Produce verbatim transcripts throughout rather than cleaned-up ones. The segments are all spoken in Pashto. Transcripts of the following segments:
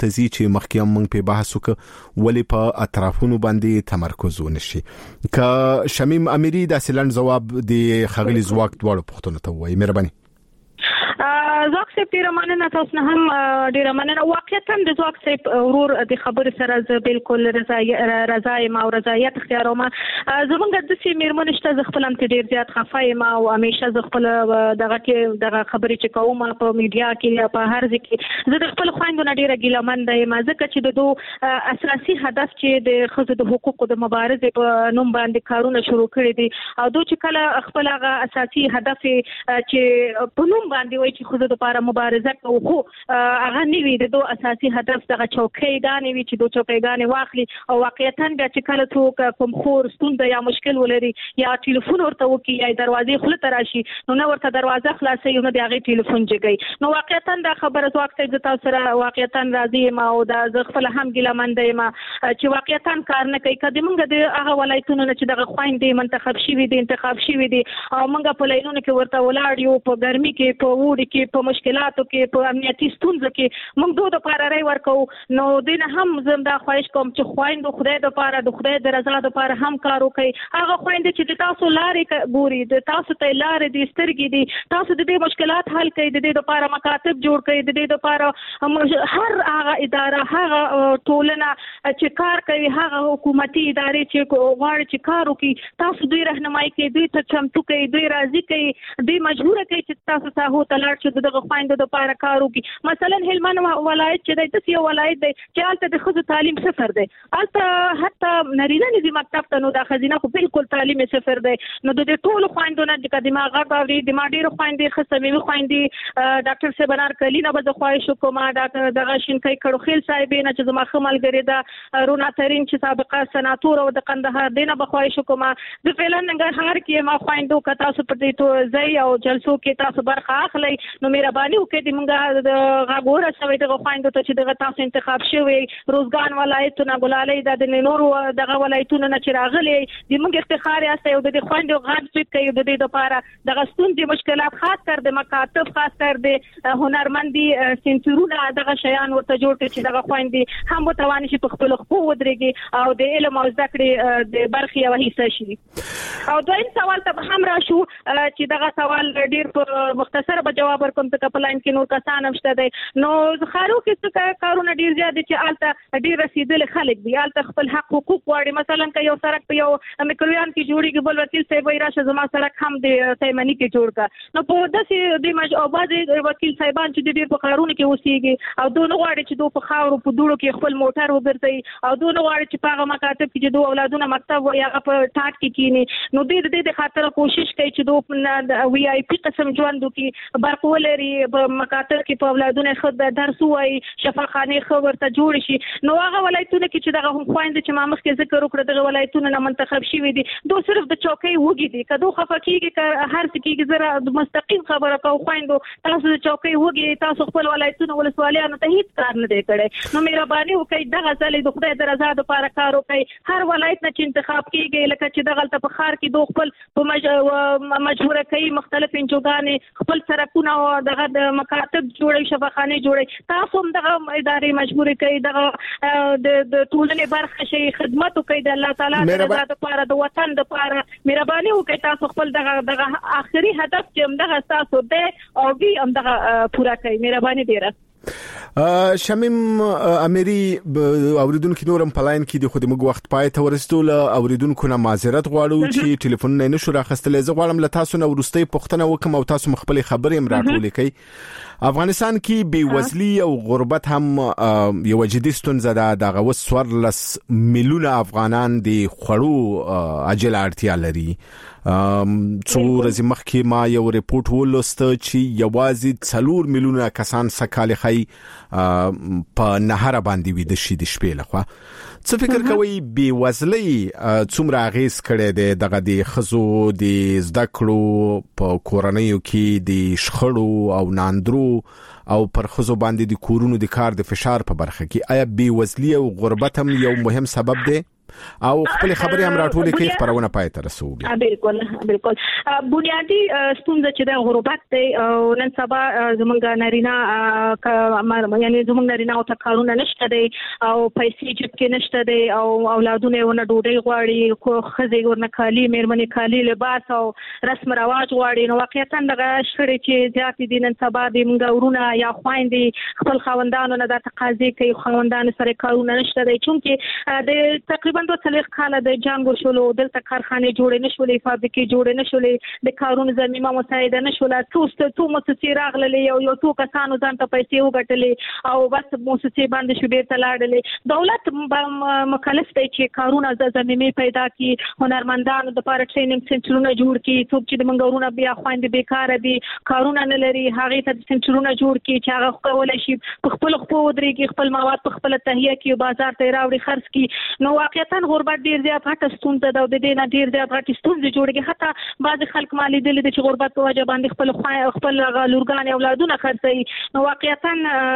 ته ځي چې مخکې هم موږ په بحث وکړو ولې په اطرافونو باندې تمرکز ونشي. که شمیم امیری د سلند جواب دی خغلی زواک دوړو پښتون ته وایي مهرباني. زواک سیب ډیره مننه تاسو نه هم ډیره مننه. واقعیت هم د زواک سیب ورور د خبرې سره زه بالکل رضایم او رضایت اختیاروم. زمونږ د سیمې میرمن شته زه خپل هم ډیر زیات خفه یم او همیشه زه خپل دغه کې دغه خبرې چې کوم په میډیا کې په هر ځای کې زه د خپل خویندو نه ډیره ګیلمنده یم ځکه چې د دوه اساسي هدف چې د ښځو د حقوقو د مبارزې په نوم باندې کارونه شروع کړي دي او دوی چې کله خپل هغه اساسي هدف چې په نوم باندې وایي چې ښځو لپاره مبارزه کوو خو هغه نه وي د دوه اساسي هدف دغه چوکۍ وي چې دوه چوکۍ واخلي او واقعیتاً بیا چې کله څوک کوم خور ستونزه یا مشکل ولري یا ټلیفون ورته وکړي یا دروازې خوله ته راشي نو نه ورته دروازه خلاصوي نو د هغې ټلیفون جګوي. نو واقعیتاً دا خبره زواک صاحب زه تاسو سره واقعیتاً راضي یم او دا زه خپله هم ګیلمنده یم چې واقعیتاً کار نه کوي. که د موږ د هغه ولایتونو نه چې دغه خویندې منتخب شوي دي انتخاب شوي دي او موږ په لینونو کې ورته ولاړ یو په ګرمي کې په وړي کې په مشکلاتو کې په امنیتي ستونزو کې موږ دوه د پاره رای ورکو نو دین هم زم دا خواهش کوم چې خويند خدای د پاره د خدای د رضا د پاره هم کار وکړي. هغه خويند چې تاسو لارې ګوري د تاسو ته لارې د سترګې دي تاسو د دې مشکلات حل کړئ د دې د پاره مکاتب جوړ کړئ د دې د پاره هر هغه اداره هغه ټولنه چې کار کوي هغه حکومتي ادارې چې غواړي چې کار وکړي تاسو دوی راهنمایي کوي دوی ته چمتو کوي دوی راضي کوي دوی مجبور کوي چې تاسو ساحو ته لاړ شئ دغه خويند د پاره کار وکړي. مثلا هلمند ولایت چې د تاسو ولایت دی چې حالت د خځو تعلیم صفر دی البته حتی نارینه نزي مکتب ته نو د خزینه خو بالکل تعلیم صفر دی نو د ټولو خويندونو د دماغ غاړي د ماډیر خويندې خصمي خويندې ډاکټر سبنار کلینا به خواهش کوم ډاکټر دغه شینکای کړو خیل صاحب نه چې زما خملګری دا رونا ترين چې سابقه سناتور او د قندهار دینه به خواهش کوم د فعلا ننګرهار کې ما خويندو کتا تاسو په دې تو ځای او جلسو کې تاسو برخه اخلي نو مهرباني وکړئ د موږ د غاګوره شوی دغه خويندو ته چې دغه تاسو انتخاب شوی روزګان ولایتونه ګلالۍ د نورو دغه ولایتونو نه چې راغلي د موږ افتخار یاست او د خويندو غاټ چې کوي د دې لپاره دغه ستونزې مشکلات خاص کر د مکاتب خاص کر د هنرمندي سنتورونه دغه شیان ورته جوړ کړي چې دغه خويندې هم متواني شي په خپل خپل ودرېږي او د علم او زده کړې د برخې او حصہ شي. او دویم سوال ته هم راشو چې دغه سوال ډیر په مختصر به جواب ورکوم ته په لاین کې نور کسان هم شته دي نو خارو کې څه کارونه ډیر زیات دي چې آلته ډیر رسیدل خلک دي آلته خپل حق حقوق واړي مثلا که یو سړک په یو میکرویان کې جوړیږي بل وکیل صاحب وایي راشه زما سړک هم د تیمنی کې جوړ کا نو په داسې د مجابازي وکیل صاحبان چې ډیر په کارونه کې اوسېږي او دوه غواړي چې دوه په خاورو په دوړو کې خپل موټر وګرځي او دوه غواړي چې په هغه مکاتب کې چې دوه اولادونه مکتب وي هغه په ټاټ کې کینی نو دې دې د خاطر کوشش کوي چې دوه وی آی پی قسم ژوند کې برخولري په مکاتب کې په اولادونه خود درس وای شفاخانه خبر ته جوړ شي نو هغه ولایتونه کې چې دغه خويند چې ما مخکې ذکر وکړ دغه ولایتونه نه منتخب شوي دي دوه صرف د چوکۍ وګي دي کدو خفقېږي که هر څه کېږي زره مستقیم خبره کو خويندو تاسو د چوکۍ وګي تاسو خپل ولایتونه ولسوالیانو ته هیڅ کار نه دی کړی نو مهرباني وکړئ دغه ځلې د خدای د رضا لپاره کار وکړئ هر ولایت نه چې انتخاب کېږي لکه چې دغه په خار کې دوه خپل په مجبوره کوي مختلف انجوګانې خپل سرکونه او دغه د مکاتب جوړي شفاخانه جوړي تاسو هم دغه ادارې مجبور کوي دغه د ټولنې برخه شي خدمت کوي د الله تعالی د رضا لپاره د وطن لپاره مهرباني وکړئ تاسو خپل دغه دغه آخري هدف چې هم دغه تاسو ده او به هم دغه پورا کوي مهرباني ډیره. شمیم امیری اوریدونکو نورم پلاین کې د خودمو وخت پای ته ورسېدل اوریدونکو نه معذرت غواړو چې ټلیفون نه نشو راخستلې زه غواړم له تاسو نو ورستۍ پوښتنه وکم او تاسو مخبلي خبرې هم راټولې کړئ. افغانستان کې بیوزلي او غربت هم یو جدي ستونزه ده دغه وسورلس میلیونه افغانان د خړو عاجل اړتیا لري. څو ورځې مخکې ما یو ریپورت ولوست چې یوازې څلور میلیونه کسان سکاله خي په نهر باندې وي د شي د شپې لخوا. څه فکر کوي بیوزلي څومره غیس کړي ده دغه د خزو د زده کړو په کورنیو کې د شخړو او ناندرو او پر خزو باندې د کورونو د کار د فشار په برخه کې آیا بیوزلي او غربت هم یو مهم سبب دی؟ او خپل خبرې هم راټولې کوي خبرونه پای ته رسوي. بالکل بالکل بنیادی ستونزه چې د غربت دی او نن سبا زمونږ نارینه یعنی زمونږ نارینه او تکارونه نشته دی او پیسې جیب کې نشته دی او اولادونه ونه ډوډۍ غواړي خو خزې ورنه کالي مېرمنې کالي لباس او رسم رواج غواړي. نو واقعیتا دغه شخړې چې زیات دي نن سبا د موږ ورونه یا خويندې خپل خاوندانو نه د تقاضې کوي خاوندانو سره کارونه نشته دی چونکه د تقریبا دوه څلوېښت کاله د جنګ وشولو دلته کارخانه جوړې نشولې فابریکې جوړې نشولې د کارونو زمينه مساعده نشوله څو څو مؤسسې راغلې یو یو څو کسانو ځان ته پیسې وګټلې او بس مؤسسې باندې شو بیرته لاړلې. دولت مکلف دی چې کارونه زمينه پیدا کړي هنرمندانو د لپاره ټریننګ سنټرونه جوړ کړي څوک چې د منګورونه بیا خويندې بیکاره دي کارونه نه لري هغه ته سنټرونه جوړ کړي چې هغه کولای شي په خپل خپل ودرېږي خپل مواد په خپل تهیه کړي بازار ته راوړي خرڅ کړي. نو واقعیتا غربت ډیر زیات غټه ستونزه ده او د دې نه ډیر زیات غټه ستونزه جوړیږي. حتی بعض خلک مالي دي چې غربت په وجه باندې خپل خپل لورګان اولادونه خرڅي. نو واقعیتا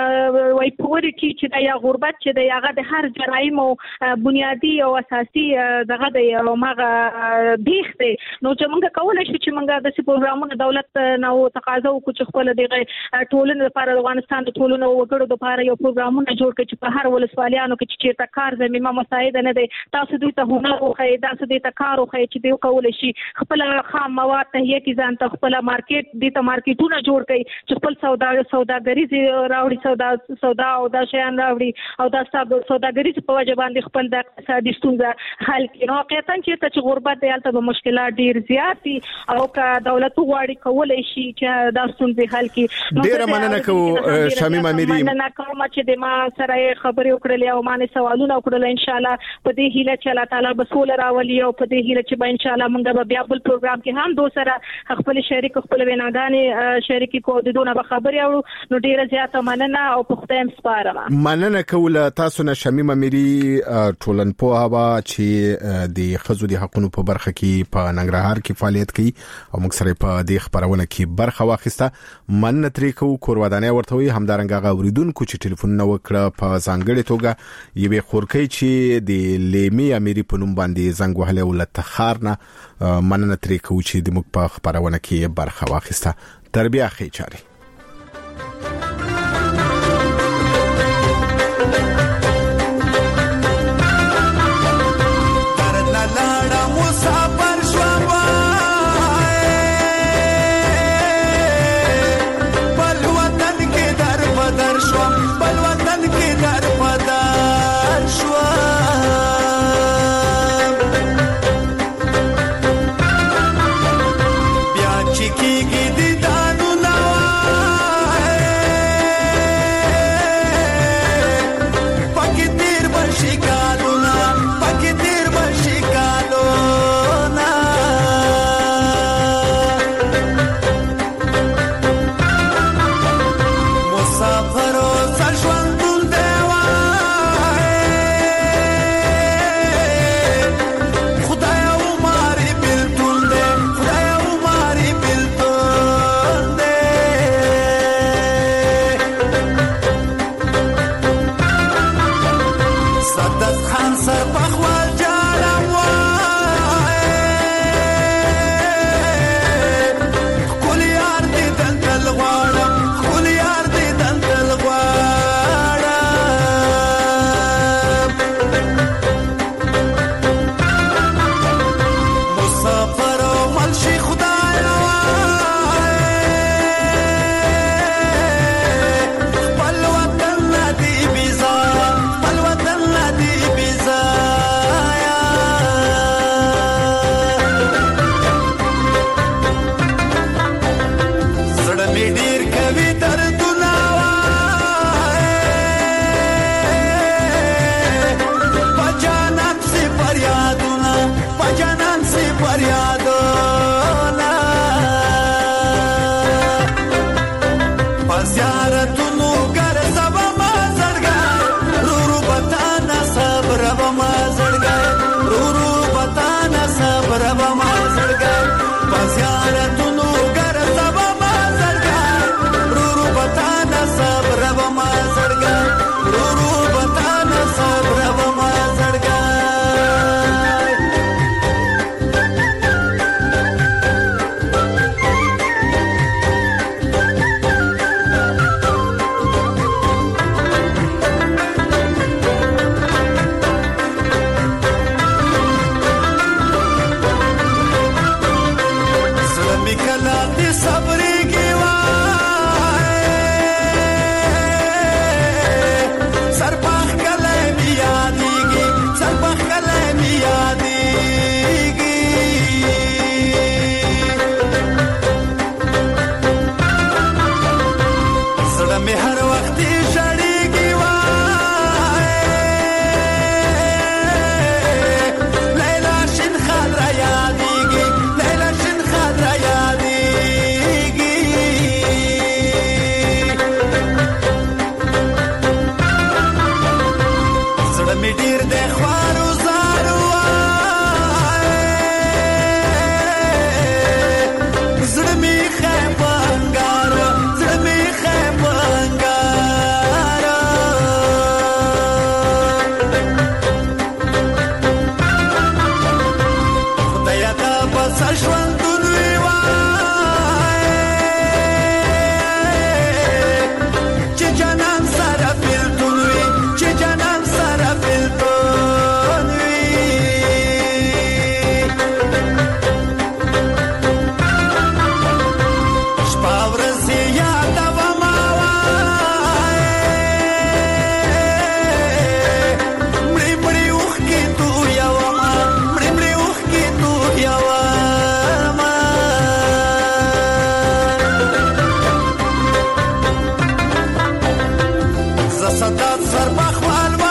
وای پوري چې د یا غربت چې د هغه د هر جرایمو بنیادی او اساسي دغه د ماغه بیخ دی. نو چې موږ کولای شو چې موږ د پروګرامونو دولت نو تقاضا وکړو چې خپل دغه ټولنې لپاره افغانستان د ټولنو وګړو لپاره یو پروګرامونه جوړ کړي چې په هر ولسوالیانو کې چې چیرته کار زمينه مساعده نه دی تاسو دوی ته هنر او خې تاسو دوی ته کار او خې چې دوی کولای شي خپل خام مواد تهیه کړي ځان ته خپل مارکیټ دي ته مارکیټونه جوړ کړي چې خپل سودا سوداګریز راوړي سودا سودا او دا شیان راوړي او دا سوداګریز په وجه باندې خپل د اقتصادي ستونزه حل کړي. نو واقعیتا چې غربت دی البته به مشکلات ډیر زیات دي او که دولت غواړي کولای شي چې دا ستونزې حل کړي. ډیر مننه کوم شمیم امیری مننه کوم چې د ما سره خبرې وکړلې او ما نه سوالونه وکړل. ان شاء الله په دې هیله چې الله تعالی به سول راولي او په دې هیله چې به ان شاء الله موږ به بیا بل پروګرام کې هم دو سره خپل شریک خپل ویناګانې شریکي کو د دونه به خبرې اورو. نو ډیره زیاته مننه او په خدای هم سپارم. مننه کوله تاسو نه شمیم امیری ټولنپوها چې د خزو د حقوقو په برخه کې په ننګرهار کې فعالیت کوي او موږ سره په دې خبرونه کې برخه واخیسته. مننه ترې کو کورودانه ورته وي همدارنګه غوریدونکو چې ټلیفون نو وکړه په ځانګړي توګه یوه خورکۍ چې د لیمي امیری په نوم باندې زنګ وهله ولته خارنه مننه ترې کو چې د موږ په خبرونه کې برخه واخیسته. تربیه خې چاري Kiki di danu nawa سربخوال